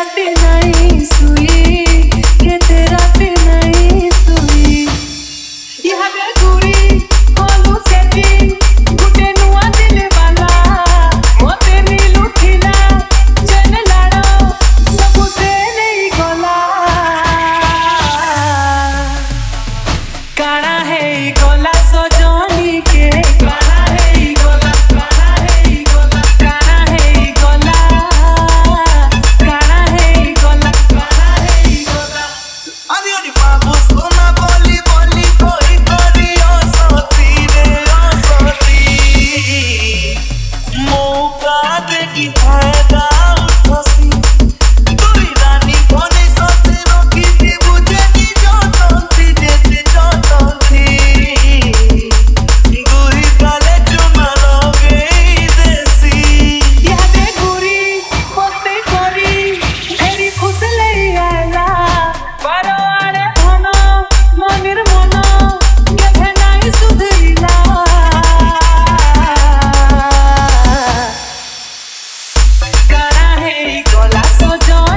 रात नहीं सुई, केते रात नहीं सुई। इहादे घुरी होलु सेटिंग, गुटे नुआ दिल वाला मोते नीलु खिला जेन लाड़ो सबु से नहीं गला। काना है गला सजनी के, काना है गला, काना है गला, काना है गला, काना है गला, काना है गला। अरे अरे बाबू सोना बोली बोली कोई करियो सोती रे सोती, मौका देखी फायदा उठोसी। तुई रानी कोने सोते रोकी थी बुझे नी जो तोंती देते जो तोंती, गुही काले चुमा लोगे देसी। इहादे घुरी मस्ती करी फेरी खुसले आला, बारो आड़े धन मनिर मन केभे नाई सुधरिला। काना है गला सजनी